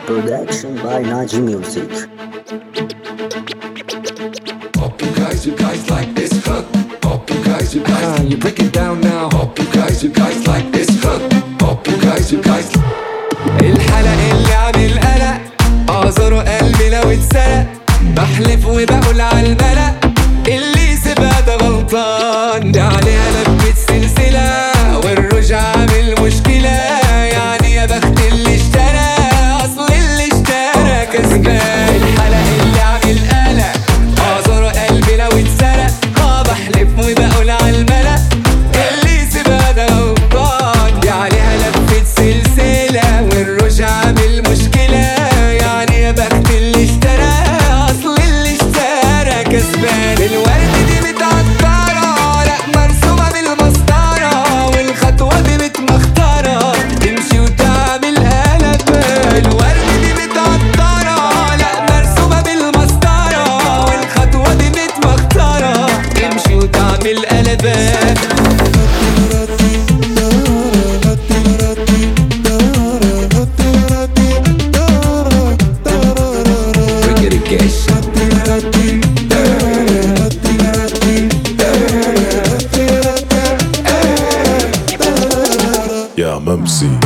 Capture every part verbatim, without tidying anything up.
Production by Naji Music. Hope you guys, you guys like this hook. Hope you guys, you guys, uh, you break it down now. Hope you guys, you guys like this hook. Hope you guys, you guys. الحلق اللي عن القلق اعذره قلبي لو اتسرق، بحلف وبقول عالملأ اللي سيبها ده غلطان. دي عليها لفة سلسلة والرجعة عامل مشكلة، يعني يا بخت اللي اشترى اصل اللي اشترى كسبان. الحلق اللي عن القلق اعذره قلبي لو اتسرق، اه بحلف وبقول عالملأ اللي سيبها ده غلطان. دي عليها لفة سلسلة والرجعة عامل مشكلة، يعني يا بخت اللي اشترى اصل اللي اشترى كسبان. الورد دي متعطرة لا مرسومة بالمسطرة، والخطوة دي متمخترة تمشي وتعمل قلب. الورد دي متعطرة لا مرسومة بالمسطرة، والخطوة دي متمخترة تمشي وتعمل قلبان. يا ممسي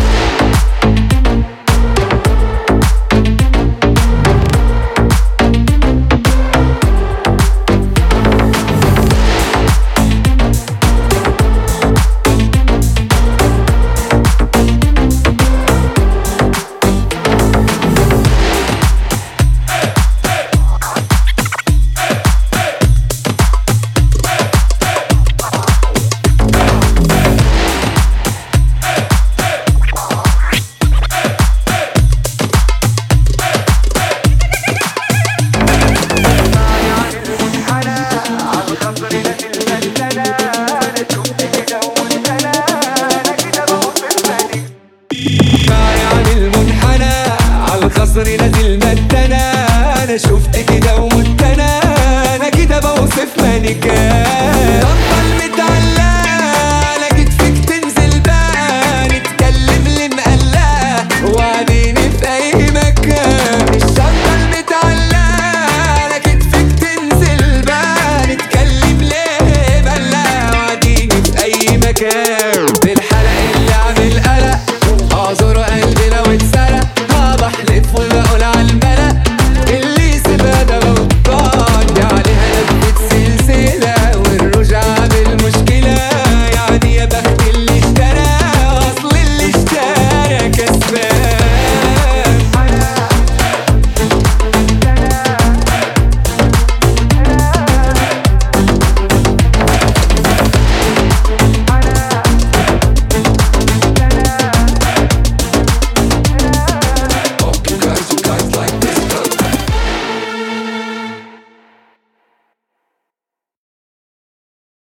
الخصر نازل مدنا، انا شفت